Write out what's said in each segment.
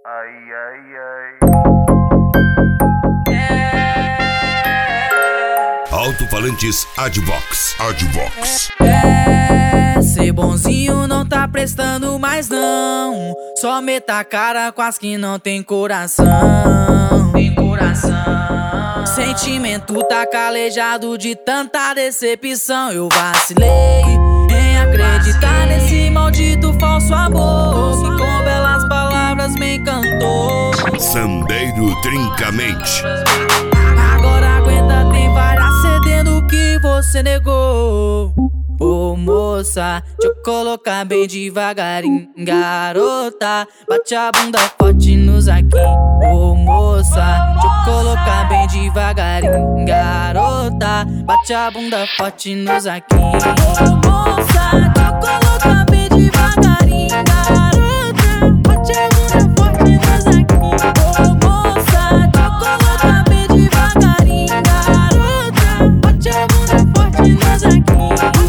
Ai, ai, ai. Alto-falantes Advox. Ser bonzinho não tá prestando mais não. Só meta a cara com as que não tem coração. Sentimento tá calejado de tanta decepção. Eu vacilei em acreditar nesse maldito falso amor que com belas palavras me encantou. Sandeiro Trincamente. Agora aguenta, tem várias cedendo o que você negou. Ô moça, deixa eu colocar bem devagarinho. Garota, bate a bunda forte nos aqui. Ô moça, deixa eu colocar bem devagarinho. Garota, bate a bunda forte nos aqui. Ô moça, deixa eu colocar bem devagarinho. Garota, bate a bunda forte nos aqui. Ô moça, deixa eu colocar bem devagarinho. Garota, bate a bunda forte nos aqui.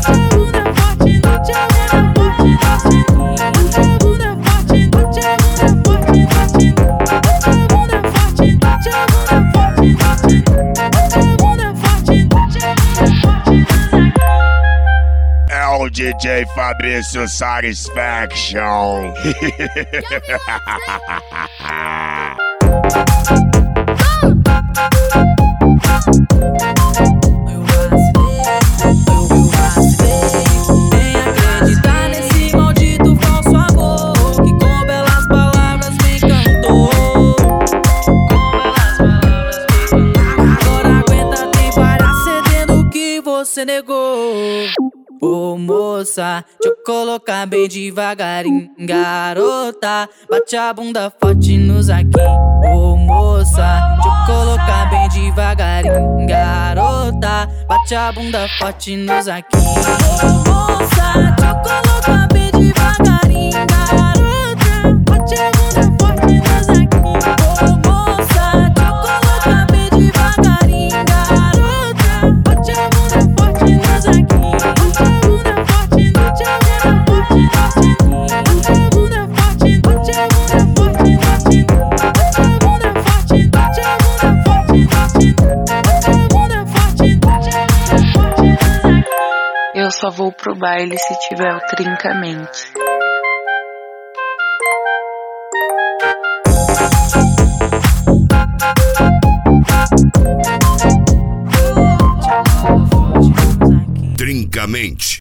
É o DJ Fabrício Satisfaction. Você negou. Ô moça, deixa eu colocar bem devagarinho. Garota, bate a bunda forte nos aqui. Ô moça, deixa eu colocar bem devagarinho. Garota, bate a bunda forte nos aqui. Ô moça, deixa eu colocar bem devagarinho. Garota, bate a bunda forte nos aqui. Ô moça, deixa eu colocar bem devagarinho. Garota, bate a bunda forte nos aqui. Eu só vou pro baile se tiver o Trincamente. Trincamente.